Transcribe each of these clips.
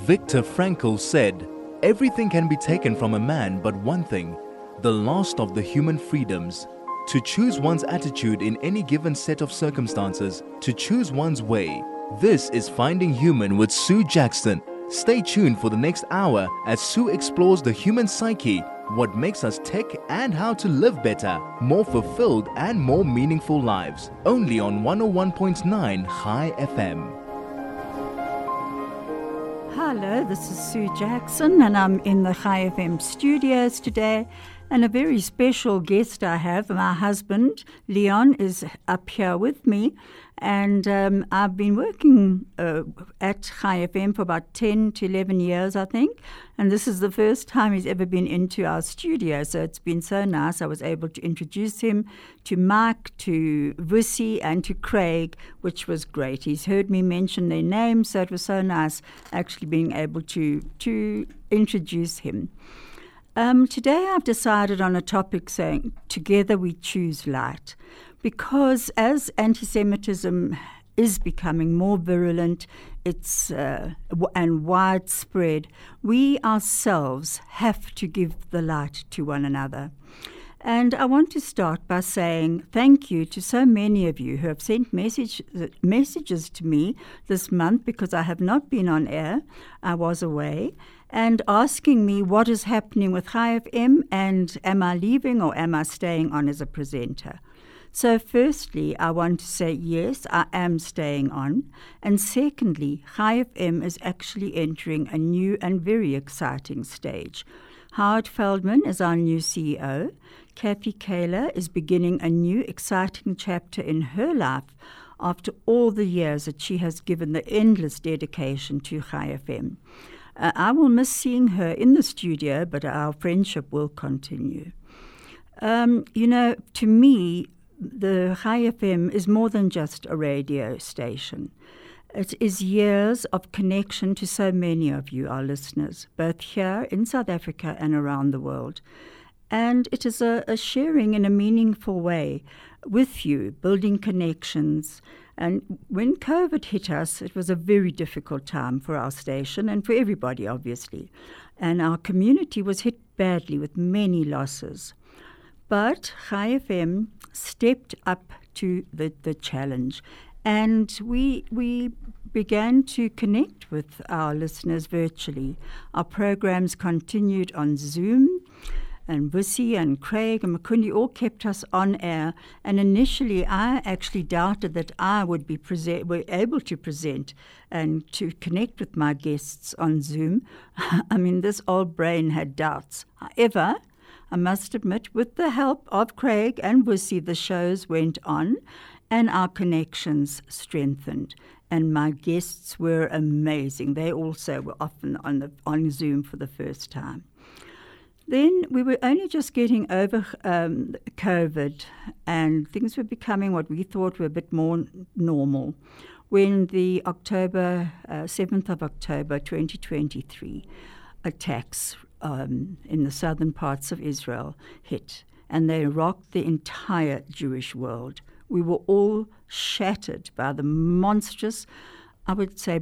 Viktor Frankl said, "Everything can be taken from a man but one thing, the last of the human freedoms. To choose one's attitude in any given set of circumstances, to choose one's way." This is Finding Human with Sue Jackson. Stay tuned for the next hour as Sue explores the human psyche, what makes us tick, and how to live better, more fulfilled and more meaningful lives. Only on 101.9 High FM. Hello, this is Sue Jackson, and I'm in the High FM studios today. And a very special guest I have. My husband, Leon, is up here with me. And I've been working at High FM for about 10 to 11 years, I think. And this is the first time he's ever been into our studio. So it's been so nice. I was able to introduce him to Mike, to Vusi, and to Craig, which was great. He's heard me mention their names, so it was so nice actually being able to introduce him. Today I've decided on a topic saying, together we choose light. Because as anti-Semitism is becoming more virulent, and widespread, we ourselves have to give the light to one another. And I want to start by saying thank you to so many of you who have sent messages to me this month, because I have not been on air. I was away. And asking me what is happening with High FM, and am I leaving or am I staying on as a presenter? So firstly, I want to say yes, I am staying on. And secondly, High FM is actually entering a new and very exciting stage. Howard Feldman is our new CEO. Kathy Kaler is beginning a new exciting chapter in her life after all the years that she has given the endless dedication to High FM. I will miss seeing her in the studio, but our friendship will continue. To me, the High FM is more than just a radio station. It is years of connection to so many of you, our listeners, both here in South Africa and around the world. And it is a sharing in a meaningful way with you, building connections. And when COVID hit us, it was a very difficult time for our station and for everybody, obviously. And our community was hit badly with many losses. But High FM stepped up to the challenge. And we began to connect with our listeners virtually. Our programs continued on Zoom. And Vusi and Craig and Makundi all kept us on air. And initially, I actually doubted that I would be able to present and to connect with my guests on Zoom. I mean, this old brain had doubts. However, I must admit, with the help of Craig and Vusi, the shows went on and our connections strengthened. And my guests were amazing. They also were often on Zoom for the first time. Then we were only just getting over COVID, and things were becoming what we thought were a bit more normal when the 7th of October 2023 attacks in the southern parts of Israel hit, and they rocked the entire Jewish world. We were all shattered by the monstrous, I would say,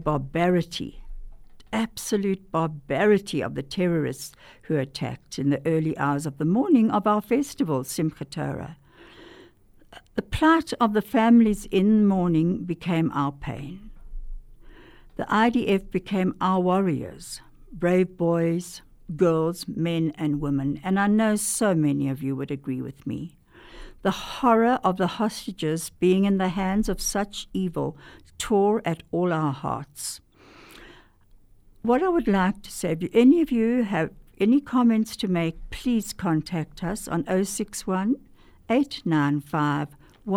absolute barbarity of the terrorists who attacked in the early hours of the morning of our festival, Simchat Torah. The plight of the families in mourning became our pain. The IDF became our warriors, brave boys, girls, men and women, and I know so many of you would agree with me. The horror of the hostages being in the hands of such evil tore at all our hearts. What I would like to say, if any of you have any comments to make, please contact us on 061 895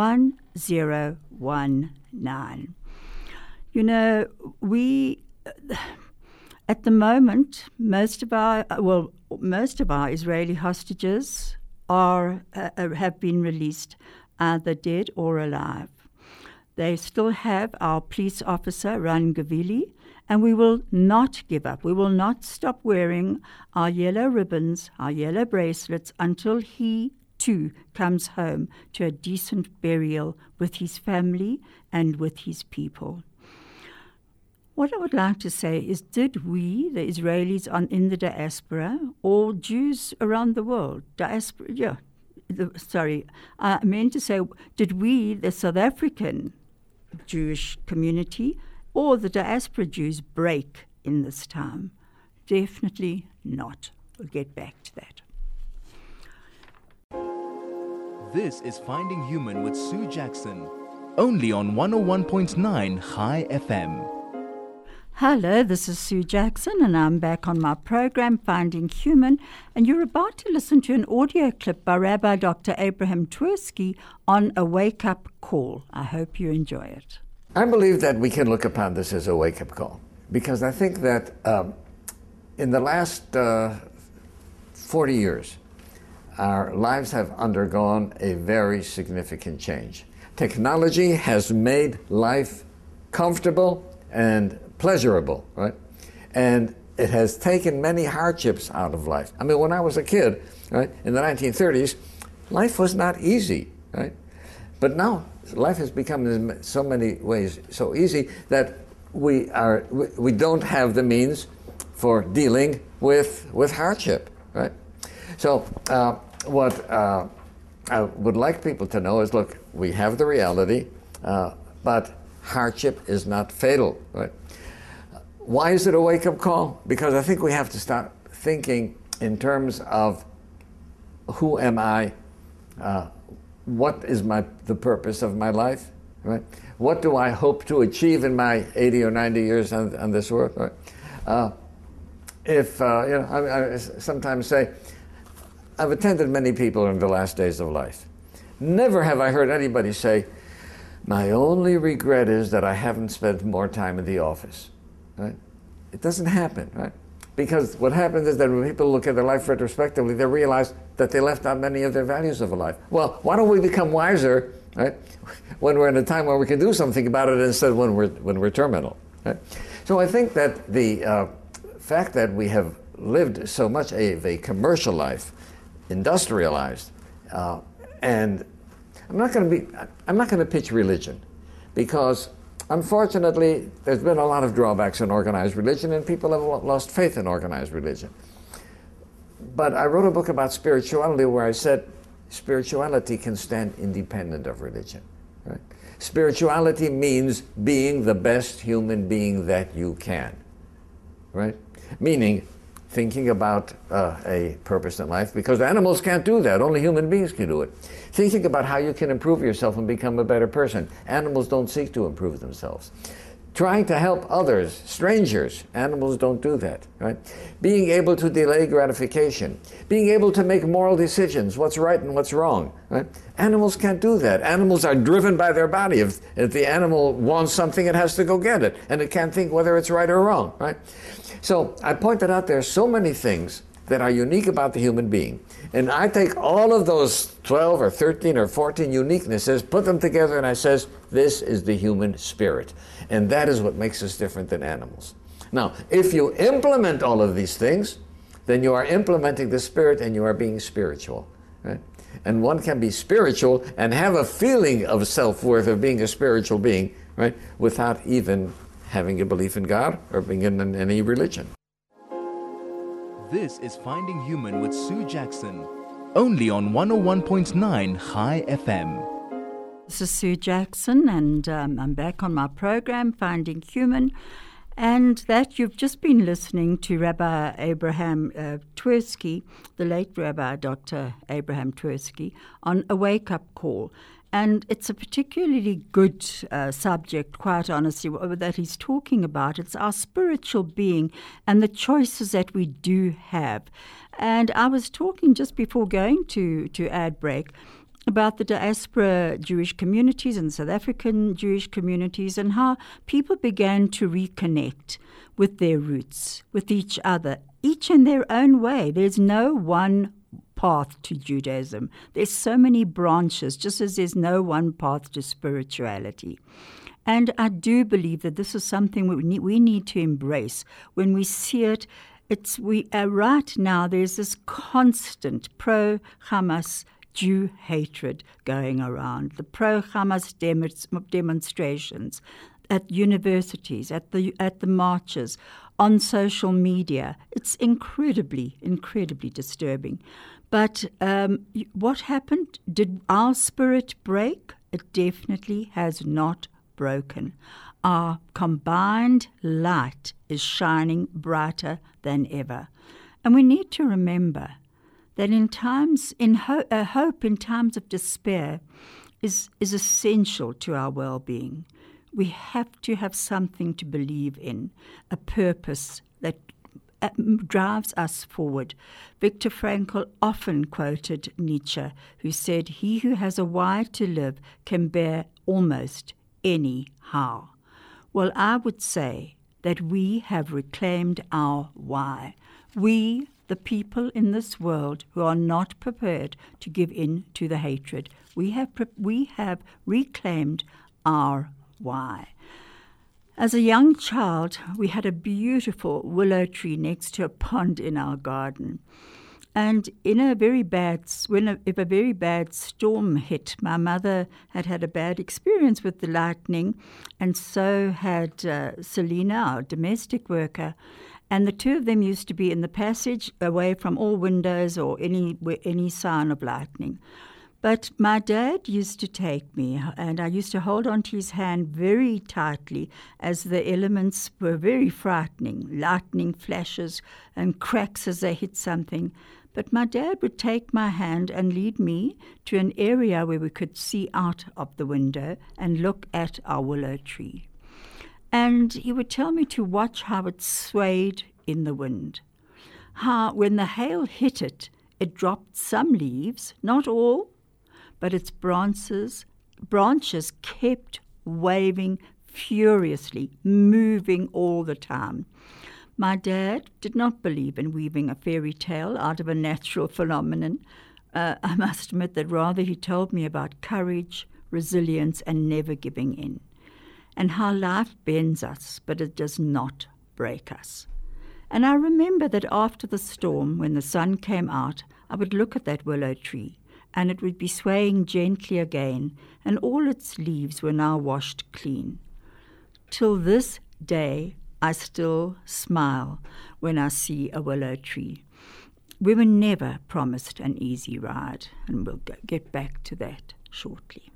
1019. You know, we, at the moment, most of our Israeli hostages have been released, either dead or alive. They still have our police officer, Ran Gavili, and we will not give up. We will not stop wearing our yellow ribbons, our yellow bracelets, until he, too, comes home to a decent burial with his family and with his people. What I would like to say is, did we, the Israelis in the diaspora, or Jews around the world, I meant to say, did we, the South African Jewish community, or the diaspora Jews, break in this time? Definitely not. We'll get back to that. This is Finding Human with Sue Jackson, only on 101.9 High FM. Hello, this is Sue Jackson, and I'm back on my program, Finding Human, and you're about to listen to an audio clip by Rabbi Dr. Abraham Twersky on a wake-up call. I hope you enjoy it. I believe that we can look upon this as a wake-up call, because I think that in the last 40 years, our lives have undergone a very significant change. Technology has made life comfortable and pleasurable, right? And it has taken many hardships out of life. I mean, when I was a kid, right, in the 1930s, life was not easy, right? But now life has become in so many ways so easy that we don't have the means for dealing with hardship, right? So what I would like people to know is, look, we have the reality, but hardship is not fatal, right? Why is it a wake-up call? Because I think we have to start thinking in terms of who am I, what is the purpose of my life, right? What do I hope to achieve in my 80 or 90 years on this earth, right? I sometimes say, I've attended many people in the last days of life. Never have I heard anybody say, my only regret is that I haven't spent more time in the office. Right? It doesn't happen, right? Because what happens is that when people look at their life retrospectively, they realize that they left out many of their values of a life. Well, why don't we become wiser, right, when we're in a time where we can do something about it instead of when we're terminal, right? So I think that the fact that we have lived so much of a commercial life, industrialized, and I'm not going to pitch religion, because unfortunately, there's been a lot of drawbacks in organized religion, and people have lost faith in organized religion. But I wrote a book about spirituality where I said spirituality can stand independent of religion. Right? Spirituality means being the best human being that you can. Right? Meaning thinking about a purpose in life, because animals can't do that. Only human beings can do it. Thinking about how you can improve yourself and become a better person. Animals don't seek to improve themselves. Trying to help others, strangers, animals don't do that, right? Being able to delay gratification. Being able to make moral decisions, what's right and what's wrong, right? Animals can't do that. Animals are driven by their body. If the animal wants something, it has to go get it, and it can't think whether it's right or wrong, right? So I pointed out there are so many things that are unique about the human being. And I take all of those 12 or 13 or 14 uniquenesses, put them together, and I says, this is the human spirit. And that is what makes us different than animals. Now, if you implement all of these things, then you are implementing the spirit and you are being spiritual. Right? And one can be spiritual and have a feeling of self-worth of being a spiritual being, right, without even having a belief in God or being in any religion. This is Finding Human with Sue Jackson, only on 101.9 High FM. This is Sue Jackson, and I'm back on my program, Finding Human, and that you've just been listening to Rabbi Abraham Twersky, the late Rabbi Dr. Abraham Twersky, on a wake-up call. And it's a particularly good subject, quite honestly, that he's talking about. It's our spiritual being and the choices that we do have. And I was talking just before going to ad break about the diaspora Jewish communities and South African Jewish communities and how people began to reconnect with their roots, with each other, each in their own way. There's no one path to Judaism. There's so many branches, just as there's no one path to spirituality. And I do believe that this is something we need to embrace. When we see it, right now there's this constant pro-Hamas Jew hatred going around, the pro-Hamas demonstrations. at universities, at the marches, on social media. It's incredibly, incredibly disturbing. But what happened? Did our spirit break? It definitely has not broken. Our combined light is shining brighter than ever. And we need to remember that hope in times of despair is essential to our well-being. We have to have something to believe in, a purpose that drives us forward. Viktor Frankl often quoted Nietzsche, who said, "He who has a why to live can bear almost any how." Well, I would say that we have reclaimed our why. We, the people in this world who are not prepared to give in to the hatred, we have reclaimed our why. As a young child, we had a beautiful willow tree next to a pond in our garden. And if a very bad storm hit, my mother had a bad experience with the lightning, and so had Selina, our domestic worker. And the two of them used to be in the passage, away from all windows or any sign of lightning. But my dad used to take me, and I used to hold onto his hand very tightly as the elements were very frightening, lightning flashes and cracks as they hit something. But my dad would take my hand and lead me to an area where we could see out of the window and look at our willow tree. And he would tell me to watch how it swayed in the wind, how when the hail hit it, it dropped some leaves, not all, but its branches kept waving furiously, moving all the time. My dad did not believe in weaving a fairy tale out of a natural phenomenon. I must admit that rather he told me about courage, resilience, and never giving in, and how life bends us, but it does not break us. And I remember that after the storm, when the sun came out, I would look at that willow tree, and it would be swaying gently again, and all its leaves were now washed clean. Till this day, I still smile when I see a willow tree. We were never promised an easy ride, and we'll get back to that shortly.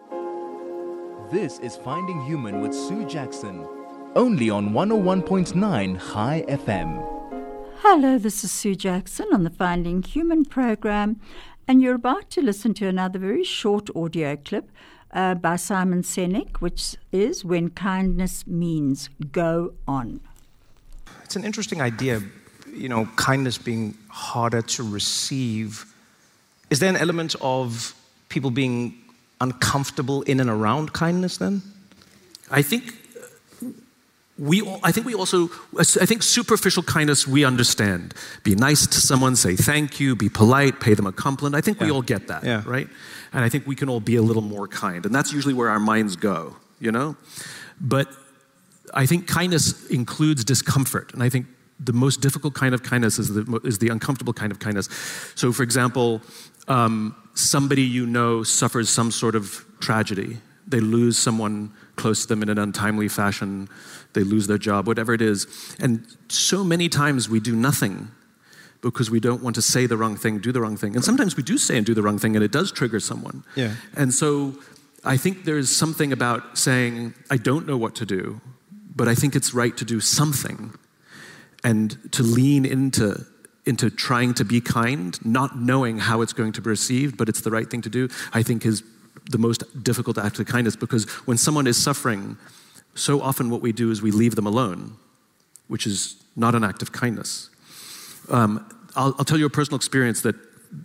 This is Finding Human with Sue Jackson, only on 101.9 High FM. Hello, this is Sue Jackson on the Finding Human program, and you're about to listen to another very short audio clip by Simon Sinek, which is When Kindness Means Go On. It's an interesting idea, kindness being harder to receive. Is there an element of people being uncomfortable in and around kindness then? I think superficial kindness we understand. Be nice to someone, say thank you, be polite, pay them a compliment. I think we all get that, right? And I think we can all be a little more kind. And that's usually where our minds go, But I think kindness includes discomfort. And I think the most difficult kind of kindness is the uncomfortable kind of kindness. So for example, somebody suffers some sort of tragedy. They lose someone close to them in an untimely fashion. They lose their job, whatever it is. And so many times we do nothing because we don't want to say the wrong thing, do the wrong thing. And sometimes we do say and do the wrong thing, and it does trigger someone. Yeah. And so I think there's something about saying, I don't know what to do, but I think it's right to do something. And to lean into trying to be kind, not knowing how it's going to be received, but it's the right thing to do, I think is the most difficult act of kindness, because when someone is suffering, so often what we do is we leave them alone, which is not an act of kindness. I'll tell you a personal experience that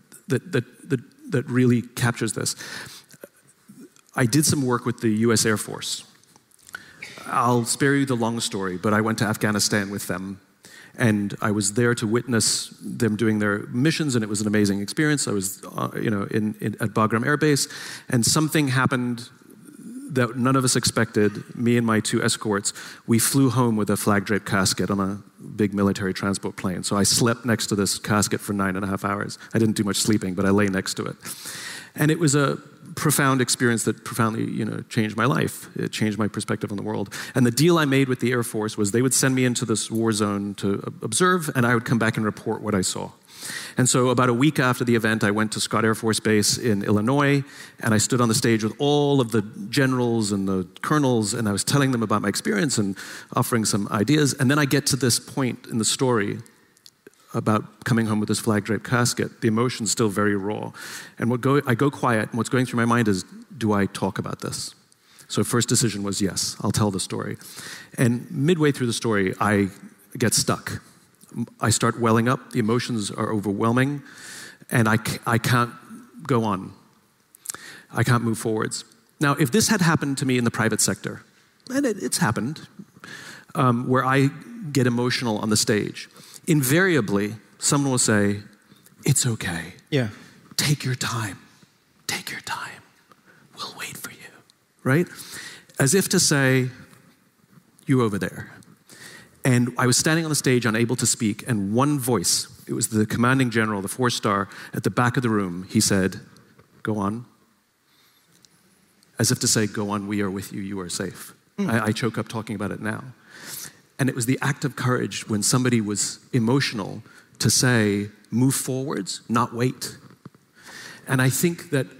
really captures this. I did some work with the U.S. Air Force. I'll spare you the long story, but I went to Afghanistan with them, and I was there to witness them doing their missions, and it was an amazing experience. I was, at Bagram Air Base, and something happened that none of us expected. Me and my two escorts, we flew home with a flag-draped casket on a big military transport plane. So I slept next to this casket for 9.5 hours. I didn't do much sleeping, but I lay next to it. And it was a profound experience that profoundly, changed my life. It changed my perspective on the world. And the deal I made with the Air Force was they would send me into this war zone to observe, and I would come back and report what I saw. And so about a week after the event, I went to Scott Air Force Base in Illinois, and I stood on the stage with all of the generals and the colonels, and I was telling them about my experience and offering some ideas. And then I get to this point in the story about coming home with this flag-draped casket. The emotion's still very raw. And I go quiet, and what's going through my mind is, do I talk about this? So first decision was, yes, I'll tell the story. And midway through the story, I get stuck. I start welling up, the emotions are overwhelming, and I can't go on. I can't move forwards. Now, if this had happened to me in the private sector, and it's happened, where I get emotional on the stage, invariably, someone will say, it's okay. Yeah. Take your time. Take your time. We'll wait for you, right? As if to say, you over there. And I was standing on the stage, unable to speak, and one voice, it was the commanding general, the 4-star, at the back of the room, he said, go on. As if to say, go on, we are with you, you are safe. I choke up talking about it now. And it was the act of courage when somebody was emotional to say, move forwards, not wait. And I think that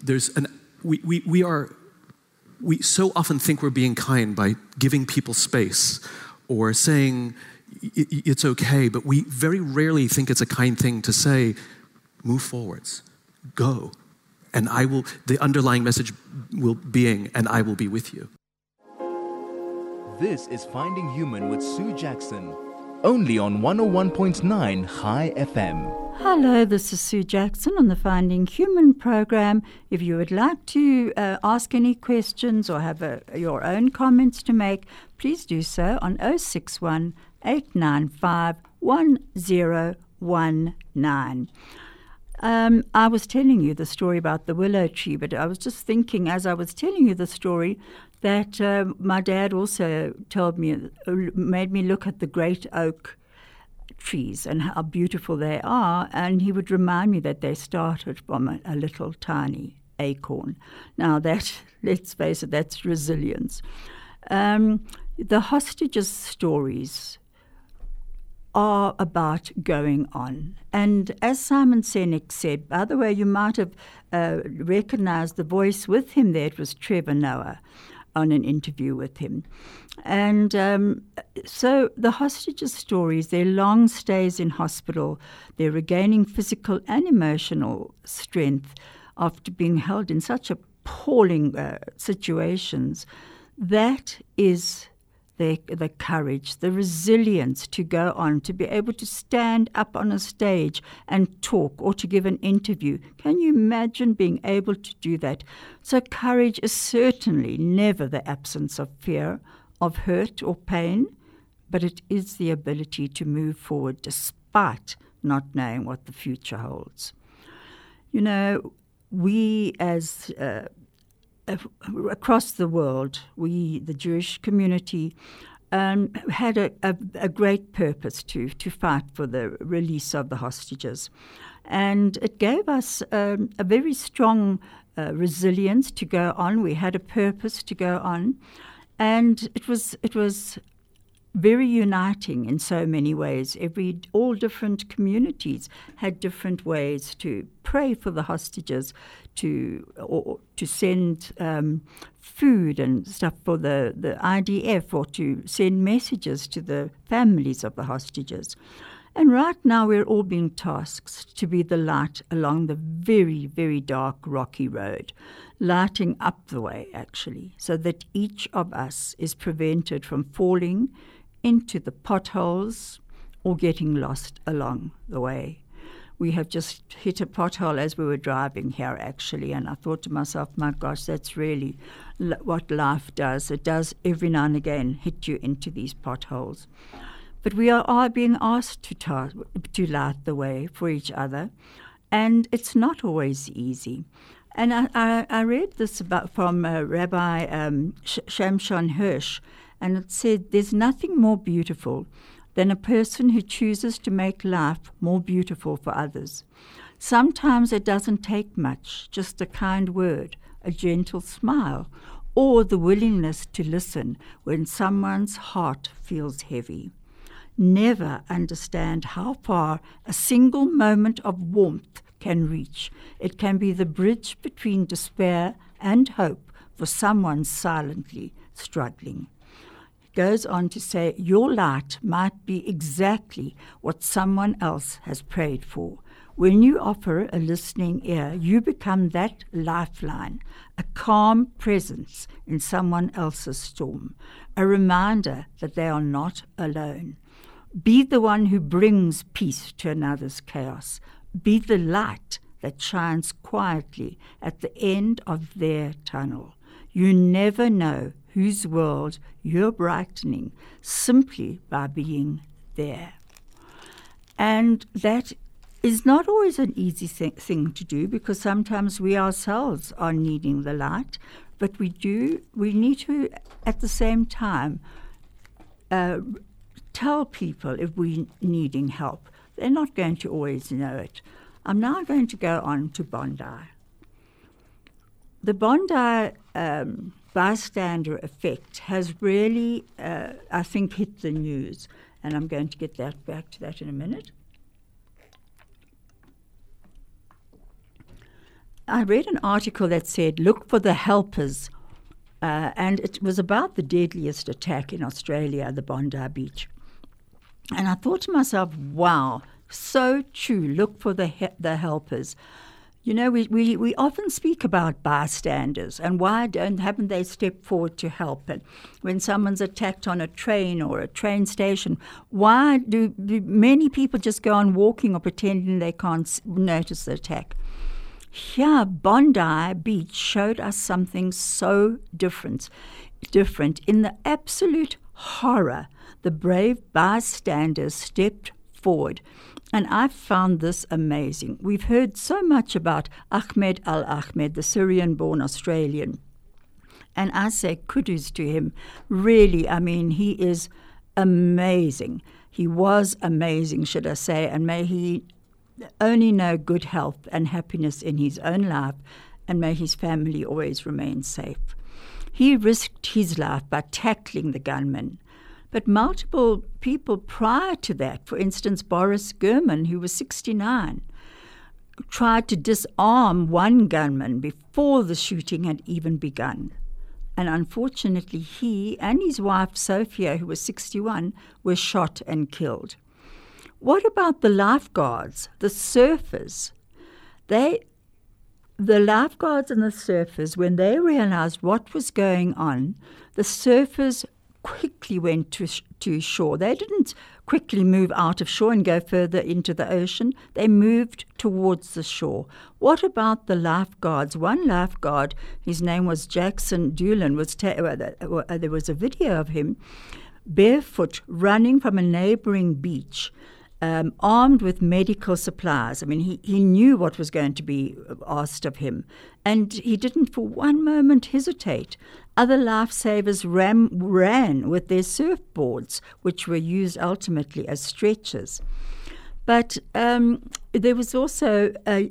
we so often think we're being kind by giving people space or saying it's okay, but we very rarely think it's a kind thing to say, move forwards, go. And the underlying message being, and I will be with you. This is Finding Human with Sue Jackson, only on 101.9 High FM. Hello, this is Sue Jackson on the Finding Human program. If you would like to ask any questions or have your own comments to make, please do so on 061 895 1019. I was telling you the story about the willow tree, but I was just thinking as I was telling you the story that my dad also made me look at the great oak trees and how beautiful they are, and he would remind me that they started from a little tiny acorn. Now that, let's face it, that's resilience. The hostages' stories are about going on. And as Simon Sinek said, by the way, you might have recognized the voice with him there. It was Trevor Noah on an interview with him. And so the hostages' stories, their long stays in hospital, their regaining physical and emotional strength after being held in such appalling situations, that is the courage, the resilience to go on, to be able to stand up on a stage and talk or to give an interview. Can you imagine being able to do that? So courage is certainly never the absence of fear, of hurt or pain, but it is the ability to move forward despite not knowing what the future holds. You know, we as across the world, the Jewish community, had a great purpose to fight for the release of the hostages. And it gave us a very strong resilience to go on. We had a purpose to go on. And it was very uniting in so many ways. All different communities had different ways to pray for the hostages, to send food and stuff for the IDF, or to send messages to the families of the hostages. And right now we're all being tasked to be the light along the very, very dark, rocky road, lighting up the way, actually, so that each of us is prevented from falling into the potholes or getting lost along the way. We have just hit a pothole as we were driving here, actually, and I thought to myself, my gosh, that's really what life does. It does every now and again hit you into these potholes. But we are being asked to light the way for each other, and it's not always easy. And I read this from Rabbi Shamshon Hirsch, and it said, there's nothing more beautiful than a person who chooses to make life more beautiful for others. Sometimes it doesn't take much, just a kind word, a gentle smile, or the willingness to listen when someone's heart feels heavy. Never understand how far a single moment of warmth can reach. It can be the bridge between despair and hope for someone silently struggling. He goes on to say, your light might be exactly what someone else has prayed for. When you offer a listening ear, you become that lifeline, a calm presence in someone else's storm, a reminder that they are not alone. Be the one who brings peace to another's chaos. Be the light that shines quietly at the end of their tunnel. You never know whose world you're brightening simply by being there. And that is not always an easy thing to do, because sometimes we ourselves are needing the light, but we need to, at the same time, tell people if we're needing help. They're not going to always know it. I'm now going to go on to Bondi. The Bondi bystander effect has really, I think, hit the news, and I'm going to get back to that in a minute. I read an article that said, look for the helpers, and it was about the deadliest attack in Australia, the Bondi Beach. And I thought to myself, wow, so true, look for the helpers. You know, we often speak about bystanders and why haven't they stepped forward to help? And when someone's attacked on a train or a train station, why do many people just go on walking or pretending they can't notice the attack? Here, Bondi Beach showed us something so different. In the absolute horror, the brave bystanders stepped forward. And I found this amazing. We've heard so much about Ahmed Al-Ahmed, the Syrian-born Australian. And I say kudos to him. Really, I mean, he is amazing. He was amazing, should I say, and may he only know good health and happiness in his own life, and may his family always remain safe. He risked his life by tackling the gunman. But multiple people prior to that, for instance, Boris Gurman, who was 69, tried to disarm one gunman before the shooting had even begun. And unfortunately, he and his wife, Sophia, who was 61, were shot and killed. What about the lifeguards, the surfers? The lifeguards and the surfers, when they realized what was going on, the surfers quickly went to shore. They didn't quickly move out of shore and go further into the ocean. They moved towards the shore. What about the lifeguards? One lifeguard, his name was Jackson Doolan, there was a video of him barefoot running from a neighboring beach, armed with medical supplies. I mean, he knew what was going to be asked of him, and he didn't for one moment hesitate. Other lifesavers ran with their surfboards, which were used ultimately as stretchers. But there was also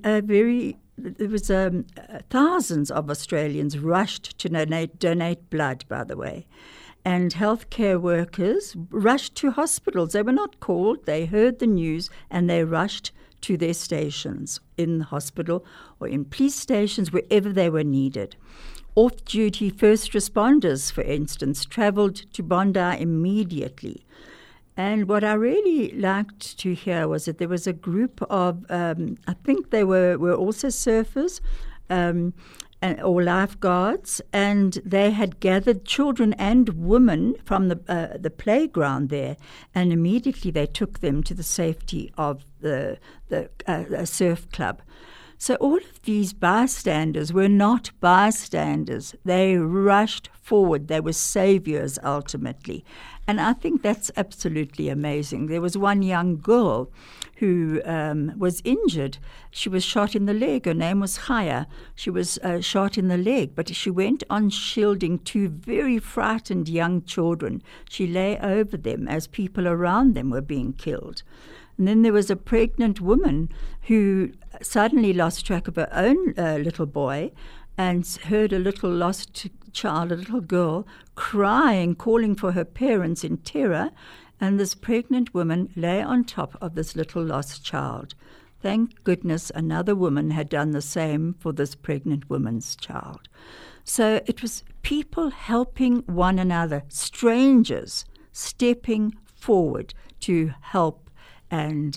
thousands of Australians rushed to donate blood, by the way. And healthcare workers rushed to hospitals. They were not called. They heard the news and they rushed to their stations in the hospital or in police stations, wherever they were needed. Off-duty first responders, for instance, travelled to Bondi immediately. And what I really liked to hear was that there was a group of, I think they were also surfers, or lifeguards, and they had gathered children and women from the playground there, and immediately they took them to the safety of the surf club. So all of these bystanders were not bystanders. They rushed forward. They were saviors ultimately. And I think that's absolutely amazing. There was one young girl who was injured. She was shot in the leg. Her name was Chaya. She was shot in the leg, but she went on shielding two very frightened young children. She lay over them as people around them were being killed. And then there was a pregnant woman who suddenly lost track of her own little boy and heard a little lost child, a little girl, crying, calling for her parents in terror. And this pregnant woman lay on top of this little lost child. Thank goodness another woman had done the same for this pregnant woman's child. So it was people helping one another, strangers stepping forward to help and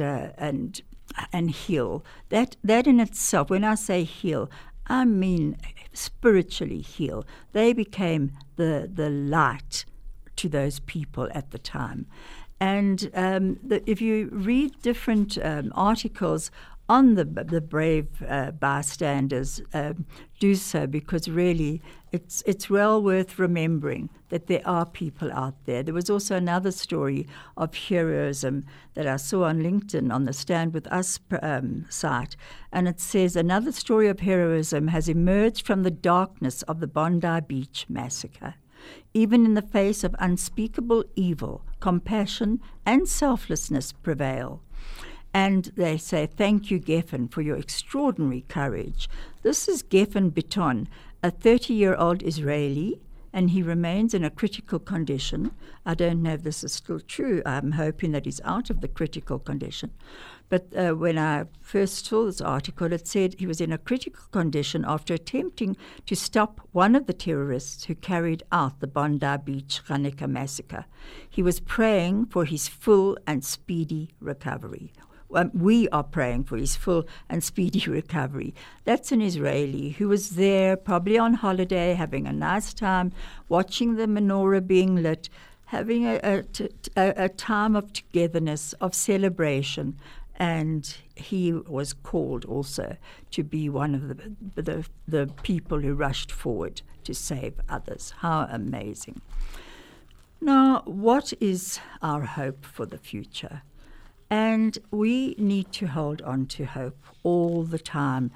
heal. That in itself, when I say heal, I mean spiritually heal. They became the light to those people at the time. And if you read different articles on the brave bystanders, do so, because really it's well worth remembering that there are people out there. There was also another story of heroism that I saw on LinkedIn on the Stand With Us site, and it says, another story of heroism has emerged from the darkness of the Bondi Beach massacre. Even in the face of unspeakable evil, compassion and selflessness prevail. And they say, thank you, Geffen, for your extraordinary courage. This is Geffen Biton, a 30-year-old Israeli, and he remains in a critical condition. I don't know if this is still true. I'm hoping that he's out of the critical condition. But when I first saw this article, it said he was in a critical condition after attempting to stop one of the terrorists who carried out the Bondi Beach Hanukkah massacre. He was praying for his full and speedy recovery. We are praying for his full and speedy recovery. That's an Israeli who was there, probably on holiday, having a nice time, watching the menorah being lit, having a time of togetherness, of celebration. And he was called also to be one of the people who rushed forward to save others. How amazing. Now, what is our hope for the future? And we need to hold on to hope all the time.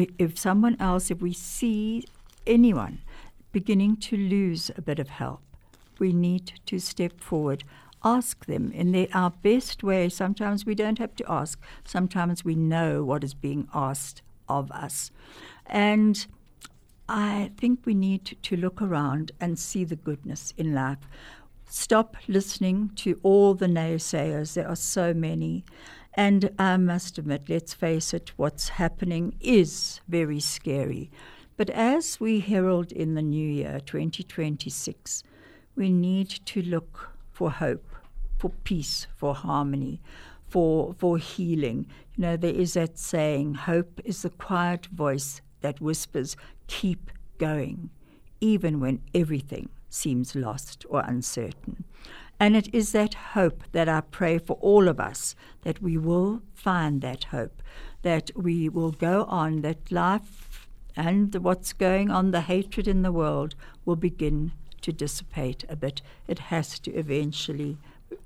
If we see anyone beginning to lose a bit of help, we need to step forward, ask them in our best way. Sometimes we don't have to ask. Sometimes we know what is being asked of us. And I think we need to look around and see the goodness in life. Stop listening to all the naysayers. There are so many. And I must admit, let's face it, what's happening is very scary. But as we herald in the new year, 2026, we need to look for hope, for peace, for harmony, for healing. You know, there is that saying, hope is the quiet voice that whispers, keep going, even when everything seems lost or uncertain. And it is that hope that I pray for all of us, that we will find that hope, that we will go on, that life and what's going on, the hatred in the world, will begin to dissipate a bit. It has to eventually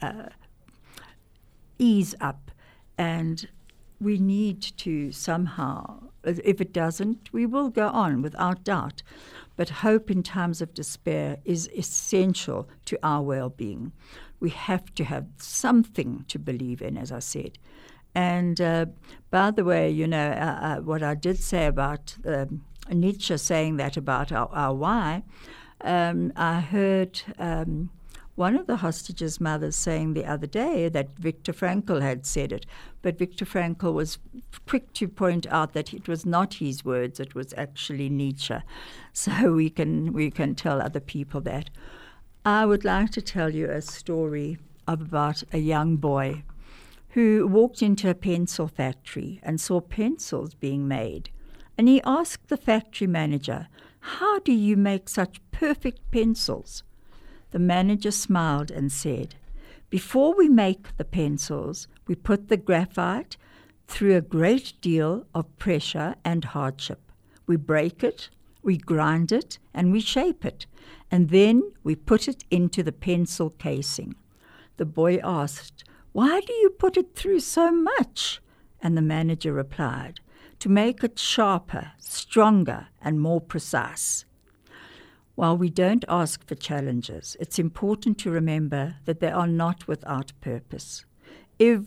ease up, and we need to somehow, if it doesn't, we will go on without doubt. But hope in times of despair is essential to our well-being. We have to have something to believe in, as I said. And by the way, you know, what I did say about Nietzsche saying that about our why, I heard one of the hostages' mothers saying the other day that Viktor Frankl had said it, but Viktor Frankl was quick to point out that it was not his words, it was actually Nietzsche. So we can tell other people that. I would like to tell you a story about a young boy who walked into a pencil factory and saw pencils being made. And he asked the factory manager, "How do you make such perfect pencils?" The manager smiled and said, "Before we make the pencils, we put the graphite through a great deal of pressure and hardship. We break it, we grind it, and we shape it, and then we put it into the pencil casing." The boy asked, "Why do you put it through so much?" And the manager replied, "To make it sharper, stronger, and more precise." While we don't ask for challenges, it's important to remember that they are not without purpose. Every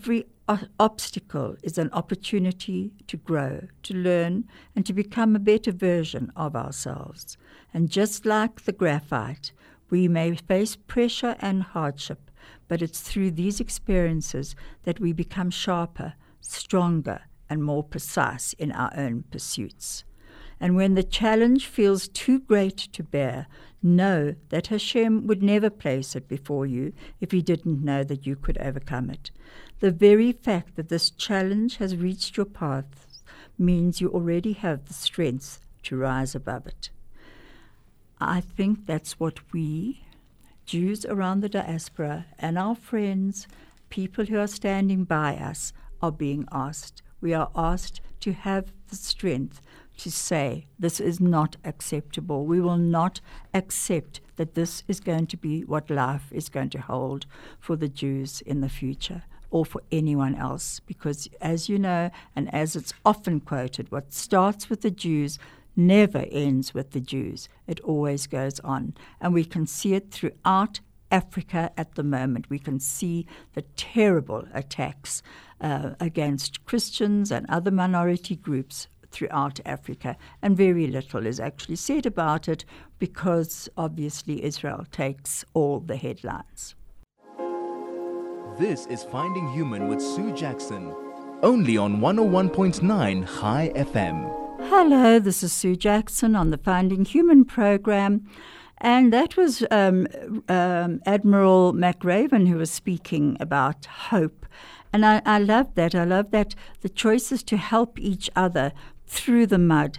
obstacle is an opportunity to grow, to learn, and to become a better version of ourselves. And just like the graphite, we may face pressure and hardship, but it's through these experiences that we become sharper, stronger, and more precise in our own pursuits. And when the challenge feels too great to bear, know that Hashem would never place it before you if he didn't know that you could overcome it. The very fact that this challenge has reached your path means you already have the strength to rise above it. I think that's what we, Jews around the diaspora, and our friends, people who are standing by us, are being asked. We are asked to have the strength to say, this is not acceptable. We will not accept that this is going to be what life is going to hold for the Jews in the future, or for anyone else. Because as you know, and as it's often quoted, what starts with the Jews never ends with the Jews. It always goes on. And we can see it throughout Africa at the moment. We can see the terrible attacks against Christians and other minority groups throughout Africa, and very little is actually said about it because obviously Israel takes all the headlines. This is Finding Human with Sue Jackson, only on 101.9 High FM. Hello, this is Sue Jackson on the Finding Human program, and that was Admiral McRaven who was speaking about hope. And I love that. I love that the choice is to help each other through the mud.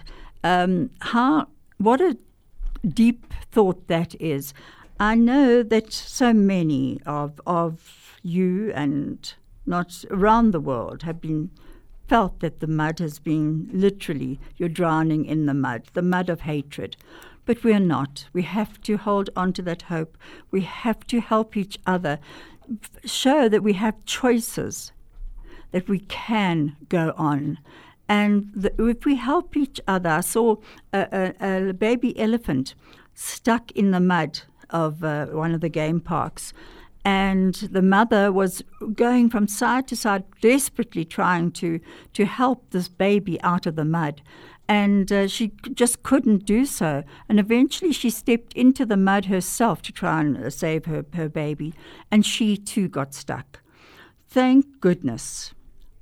What a deep thought that is. I know that so many of you and not around the world have been felt that the mud has been literally, you're drowning in the mud of hatred. But we're not. We have to hold on to that hope. We have to help each other, show that we have choices, that we can go on. And if we help each other, I saw a baby elephant stuck in the mud of one of the game parks. And the mother was going from side to side, desperately trying to help this baby out of the mud. And she just couldn't do so. And eventually she stepped into the mud herself to try and save her baby. And she too got stuck. Thank goodness.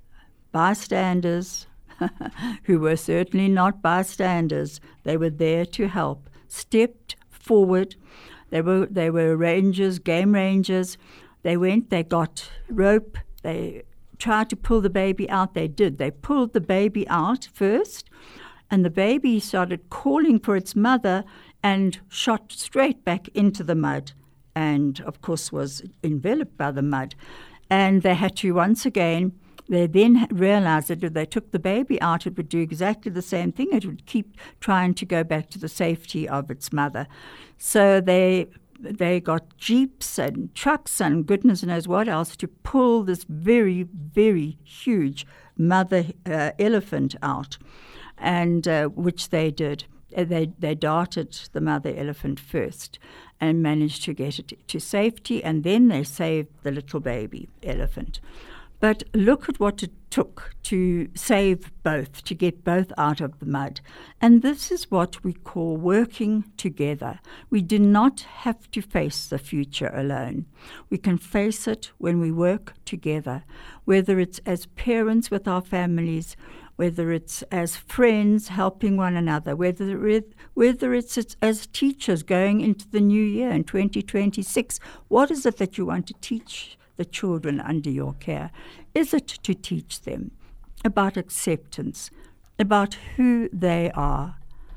Bystanders, who were certainly not bystanders, they were there to help, stepped forward. They were rangers, game rangers. They went, they got rope, they tried to pull the baby out. They did. They pulled the baby out first, and the baby started calling for its mother and shot straight back into the mud, and of course was enveloped by the mud. And they had to once again. They then realized that if they took the baby out, it would do exactly the same thing. It would keep trying to go back to the safety of its mother. So they got jeeps and trucks and goodness knows what else to pull this very, very huge mother elephant out, and which they did. They darted the mother elephant first and managed to get it to safety, and then they saved the little baby elephant. But look at what it took to save both, to get both out of the mud. And this is what we call working together. We do not have to face the future alone. We can face it when we work together, whether it's as parents with our families, whether it's as friends helping one another, whether it's as teachers going into the new year in 2026. What is it that you want to teach the children under your care? Is it to teach them about acceptance, about who they are,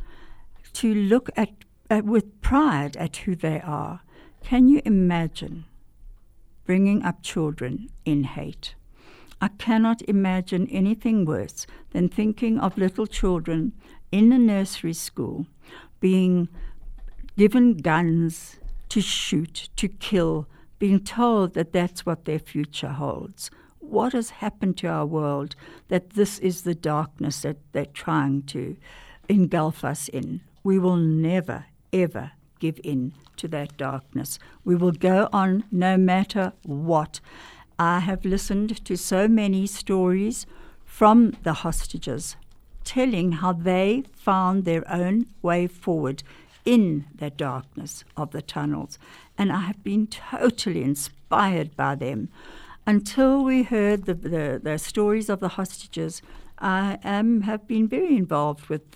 to look at with pride at who they are? Can you imagine bringing up children in hate? I cannot imagine anything worse than thinking of little children in a nursery school being given guns to shoot, to kill, being told that that's what their future holds. What has happened to our world that this is the darkness that they're trying to engulf us in? We will never, ever give in to that darkness. We will go on no matter what. I have listened to so many stories from the hostages telling how they found their own way forward in the darkness of the tunnels. And I have been totally inspired by them. Until we heard the stories of the hostages, I have been very involved with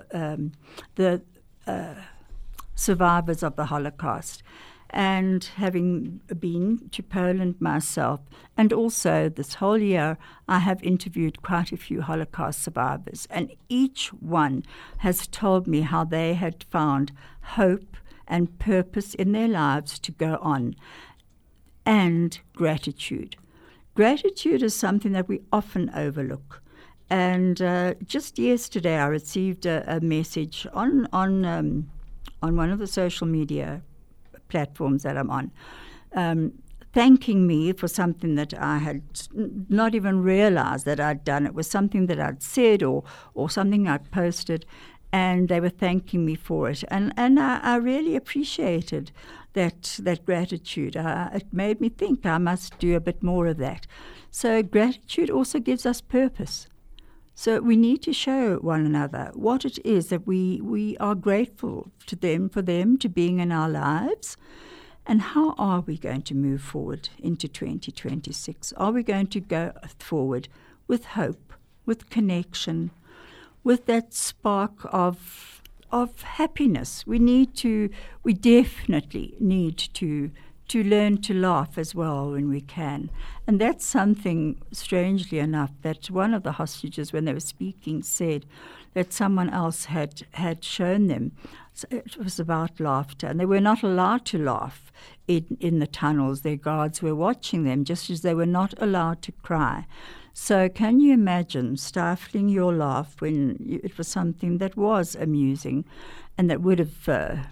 the survivors of the Holocaust. And having been to Poland myself, and also this whole year, I have interviewed quite a few Holocaust survivors, and each one has told me how they had found hope and purpose in their lives to go on, and gratitude. Gratitude is something that we often overlook. And just yesterday, I received a message on one of the social media platforms that I'm on, thanking me for something that I had not even realized that I'd done. It was something that I'd said or something I'd posted, and they were thanking me for it. And I really appreciated that gratitude. It made me think I must do a bit more of that. So gratitude also gives us purpose. So we need to show one another what it is that we are grateful to them, for them to being in our lives. And how are we going to move forward into 2026? Are we going to go forward with hope, with connection, with that spark of happiness? We definitely need to learn to laugh as well when we can. And that's something, strangely enough, that one of the hostages, when they were speaking, said that someone else had shown them. So it was about laughter, and they were not allowed to laugh in the tunnels. Their guards were watching them, just as they were not allowed to cry. So can you imagine stifling your laugh when it was something that was amusing and that would have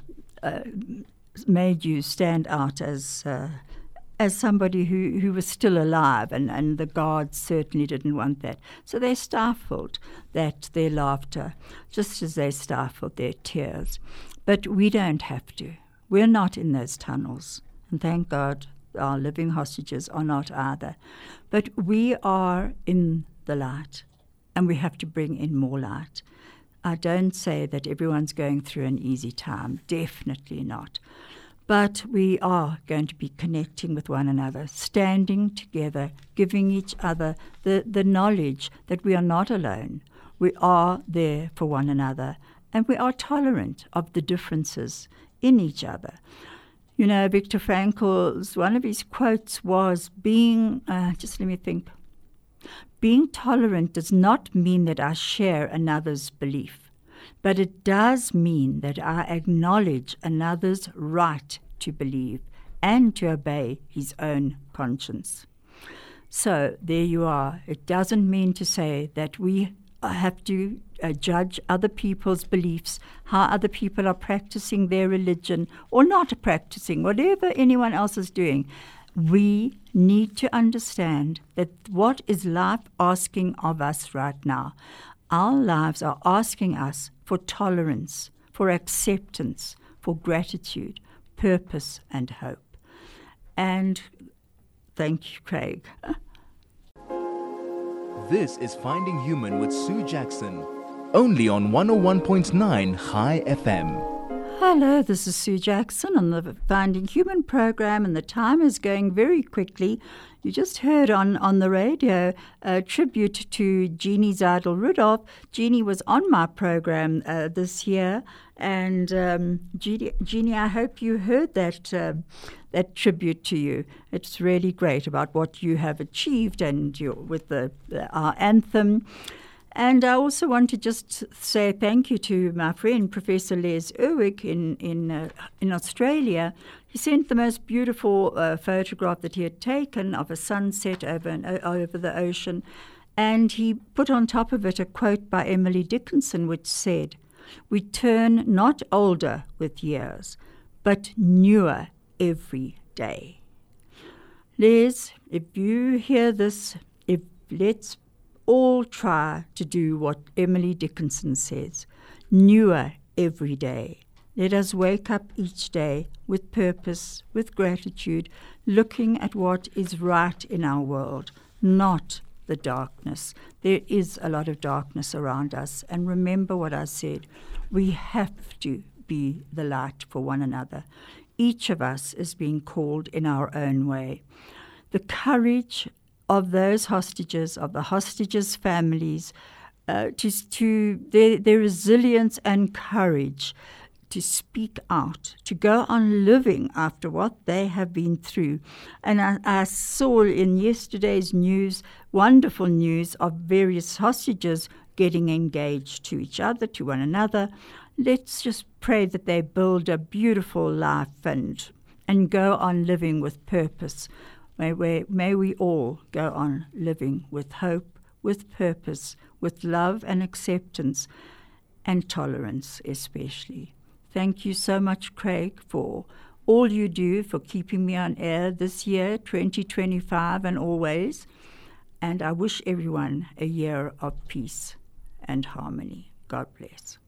made you stand out as somebody who was still alive, and the guards certainly didn't want that. So they stifled their laughter, just as they stifled their tears. But we don't have to. We're not in those tunnels, and thank God our living hostages are not either. But we are in the light, and we have to bring in more light. I don't say that everyone's going through an easy time, definitely not. But we are going to be connecting with one another, standing together, giving each other the knowledge that we are not alone. We are there for one another, and we are tolerant of the differences in each other. You know, Viktor Frankl's, one of his quotes was, being tolerant does not mean that I share another's belief, but it does mean that I acknowledge another's right to believe and to obey his own conscience. So there you are. It doesn't mean to say that we have to judge other people's beliefs, how other people are practicing their religion or not practicing, whatever anyone else is doing. We need to understand that what is life asking of us right now? Our lives are asking us for tolerance, for acceptance, for gratitude, purpose, and hope. And thank you, Craig. This is Finding Human with Sue Jackson, only on 101.9 High FM. Hello, this is Sue Jackson on the Finding Human program, and the time is going very quickly. You just heard on the radio a tribute to Jeannie Zeidel-Rudolph. Jeannie was on my program this year, and Jeannie, I hope you heard that tribute to you. It's really great about what you have achieved and with our anthem. And I also want to just say thank you to my friend, Professor Les Erwig in Australia. He sent the most beautiful photograph that he had taken of a sunset over the ocean. And he put on top of it a quote by Emily Dickinson, which said, "We turn not older with years, but newer every day." Les, if you hear this, let's all try to do what Emily Dickinson says, newer every day. Let us wake up each day with purpose, with gratitude, looking at what is right in our world, not the darkness. There is a lot of darkness around us. And remember what I said, we have to be the light for one another. Each of us is being called in our own way. The courage of those hostages, of the hostages' families, to their resilience and courage to speak out, to go on living after what they have been through. And I saw in yesterday's news, wonderful news of various hostages getting engaged to each other, to one another. Let's just pray that they build a beautiful life and go on living with purpose. May we all go on living with hope, with purpose, with love and acceptance, and tolerance especially. Thank you so much, Craig, for all you do, for keeping me on air this year, 2025, and always. And I wish everyone a year of peace and harmony. God bless.